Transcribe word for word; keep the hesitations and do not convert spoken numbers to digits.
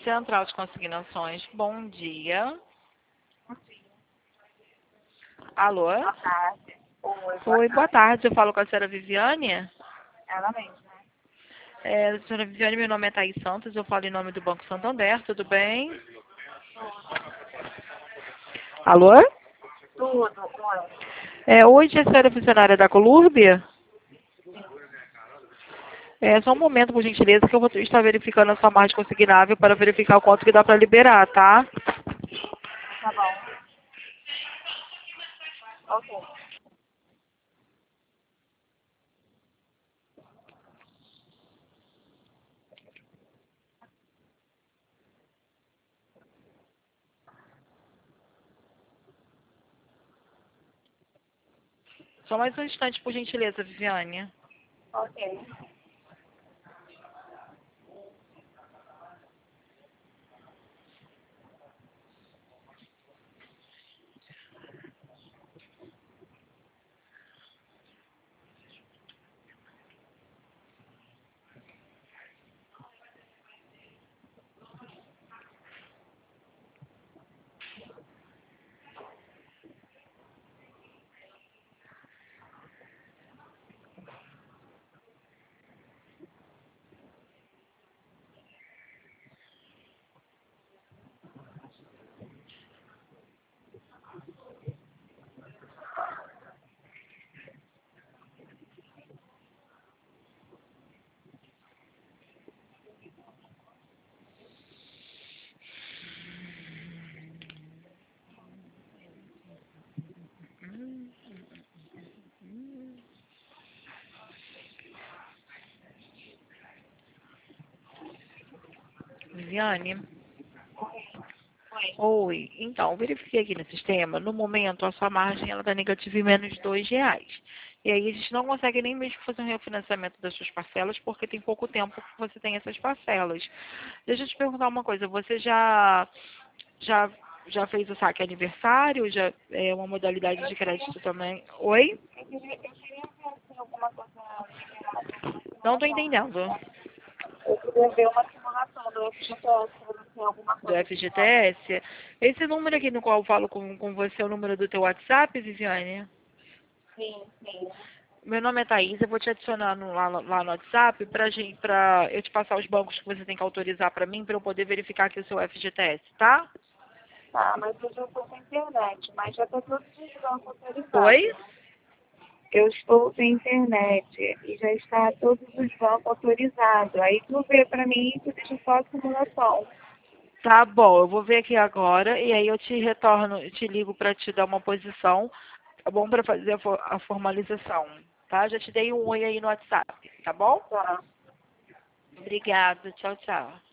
Central de Consignações, bom dia. Alô? Boa tarde. Oi, boa Oi, boa tarde. Eu falo com a senhora Viviane. Ela mesma. É, senhora Viviane, meu nome é Thaís Santos, eu falo em nome do Banco Santander, tudo bem? Alô? Tudo, oi. É, hoje a senhora é funcionária da Colurb? É, só um momento, por gentileza, que eu vou estar verificando a sua margem consignável para verificar o quanto que dá para liberar, tá? Tá bom. Ok. Só mais um instante, por gentileza, Viviane. Ok. Viviane? Oi. Oi. Então, verifiquei aqui no sistema, no momento a sua margem ela está negativa em menos de dois reais. E aí a gente não consegue nem mesmo fazer um refinanciamento das suas parcelas porque tem pouco tempo que você tem essas parcelas. Deixa eu te perguntar uma coisa, você já já já fez o saque aniversário? Já é uma modalidade de crédito também? Oi? Eu queria, eu queria ver se alguma coisa liberada, alguma Não estou simulação. entendendo. Eu queria ver uma simulação do F G T S, se tem alguma Do coisa que não. F G T S? Esse número aqui no qual eu falo com, com você é o número do teu WhatsApp, Viviane? Sim, sim. Meu nome é Thaís, eu vou te adicionar no- lá, lá no WhatsApp para pra eu te passar os bancos que você tem que autorizar para mim para eu poder verificar aqui o seu F G T S, tá? Tá, mas eu já estou sem internet, mas já está todos os bancos autorizados. Oi? Eu estou sem internet e já está todos os bancos autorizados. Aí tu vê para mim e tu deixa só a simulação. Tá bom, eu vou ver aqui agora e aí eu te retorno, eu te ligo para te dar uma posição, tá bom? Para fazer a, fo- a formalização, tá? Já te dei um oi aí no WhatsApp, tá bom? Tá. Obrigada, tchau, tchau.